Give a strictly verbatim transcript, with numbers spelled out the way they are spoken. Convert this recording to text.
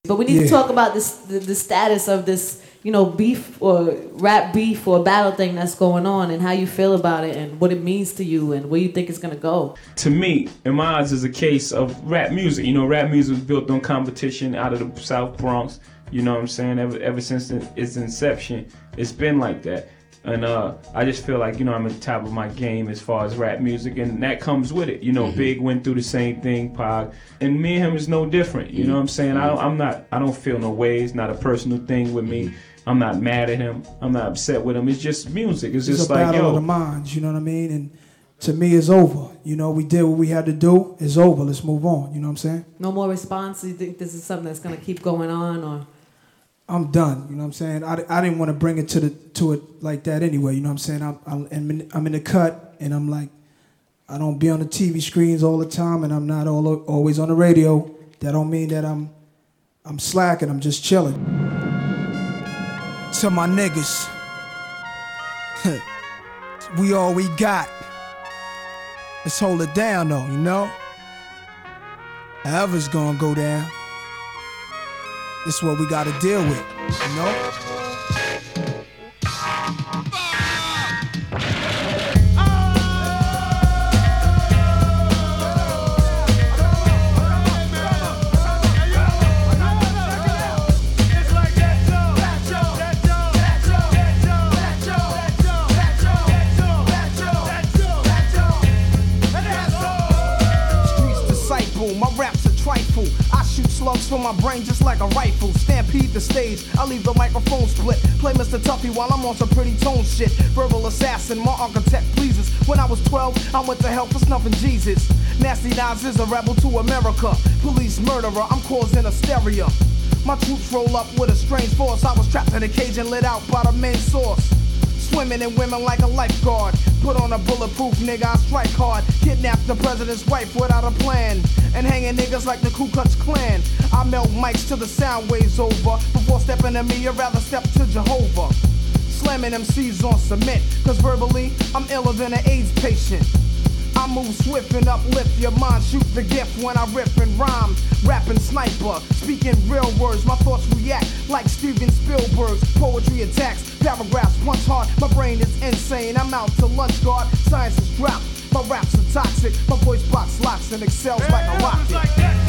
But we need yeah. to talk about this, the, the status of this, you know, beef or rap beef or battle thing that's going on, and how you feel about it, and what it means to you, and where you think it's gonna go. To me, in my eyes, is a case of rap music. You know, rap music was built on competition out of the South Bronx. You know what I'm saying? Ever, ever since its inception, it's been like that. And uh, I just feel like, you know, I'm at the top of my game as far as rap music, and that comes with it. You know, mm-hmm. Big went through the same thing, Pac, and me and him is no different. You know what I'm saying? I don't, I'm not, I don't feel no way. It's not a personal thing with me. I'm not mad at him. I'm not upset with him. It's just music. It's, it's just a like, battle yo. of the minds, you know what I mean? And to me, it's over. You know, we did what we had to do. It's over. Let's move on. You know what I'm saying? No more response? You think this is something that's going to keep going on, or? I'm done, you know what I'm saying? I, I didn't want to bring it to the to it like that anyway, you know what I'm saying? I'm, I'm, in, I'm in the cut, and I'm like, I don't be on the T V screens all the time, and I'm not all, always on the radio. That don't mean that I'm I'm slacking, I'm just chilling. To my niggas, we all we got. Let's hold it down though, you know? However it's gonna go down. This is what we gotta deal with, you know? Streets disciple, my raps are trifle. I shoot slugs from my brain just like a rifle. Stampede the stage, I leave the microphone split. Play Mister Tuffy while I'm on some pretty tone shit. Verbal assassin, my architect pleases. When I was twelve, I went to hell for snuffing Jesus. Nasty Nas is a rebel to America. Police murderer, I'm causing hysteria. My troops roll up with a strange force. I was trapped in a cage and lit out by the main source. Swimming in women like a lifeguard. Put on a bulletproof nigga, I strike hard. Kidnap the president's wife without a plan. And hanging niggas like the Ku Klux Klan. I melt mics till the sound waves over. Before stepping to me, I'd rather step to Jehovah. Slamming M Cs on cement. Cause verbally, I'm iller than an AIDS patient. I move swift and uplift your mind. Shoot the gift when I rip and rhyme. Rapping sniper, speaking real words. My thoughts react like Steven Spielberg's. Poetry attacks, paragraphs punch hard. My brain is insane, I'm out to lunch guard. Science is dropped, my raps are toxic. My voice box locks and excels like a rocket.